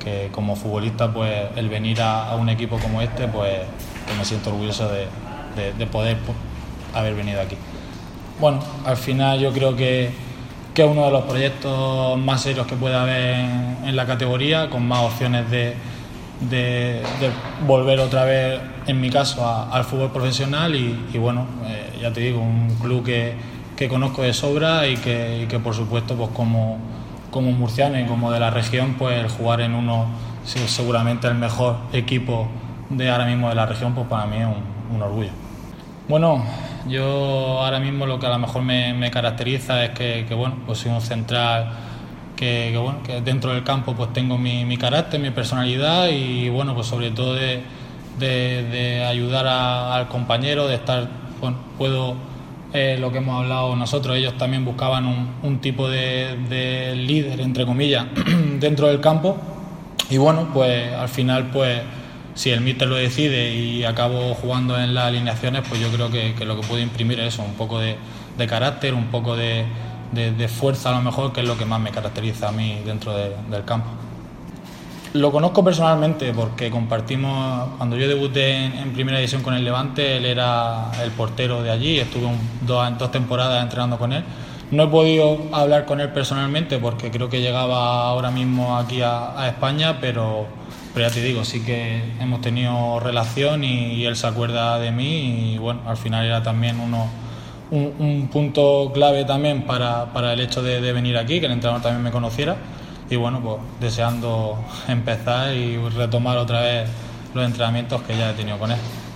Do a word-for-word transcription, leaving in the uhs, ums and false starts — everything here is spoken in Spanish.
que como futbolista pues el venir a, a un equipo como este pues, pues me siento orgulloso de, de, de poder pues, haber venido aquí. Bueno, al final yo creo que, que es uno de los proyectos más serios que puede haber en, en la categoría, con más opciones de, de, de volver otra vez, en mi caso, a, al fútbol profesional y, y bueno, eh, ya te digo, un club que, que conozco de sobra y que, y que por supuesto pues como, como murciano y como de la región, pues el jugar en uno, seguramente el mejor equipo de ahora mismo de la región, pues para mí es un, un orgullo. Bueno, yo ahora mismo lo que a lo mejor me, me caracteriza es que, que bueno, pues soy un central que, que bueno, que dentro del campo pues tengo mi, mi carácter, mi personalidad y bueno, pues sobre todo de, de, de ayudar a, al compañero, de estar, bueno, puedo, eh, lo que hemos hablado nosotros, ellos también buscaban un, un tipo de, de líder, entre comillas, dentro del campo y bueno, pues al final pues si el míster lo decide y acabo jugando en las alineaciones, pues yo creo que, que lo que puedo imprimir es eso, un poco de, de carácter, un poco de, de, de fuerza a lo mejor, que es lo que más me caracteriza a mí dentro de, del campo. Lo conozco personalmente porque compartimos, cuando yo debuté en, en primera división con el Levante, él era el portero de allí, estuve un, dos, dos temporadas entrenando con él. No he podido hablar con él personalmente porque creo que llegaba ahora mismo aquí a, a España, pero, pero ya te digo, sí que hemos tenido relación y, y él se acuerda de mí y bueno, al final era también uno, un, un punto clave también para, para el hecho de, de venir aquí, que el entrenador también me conociera y bueno, pues deseando empezar y retomar otra vez los entrenamientos que ya he tenido con él.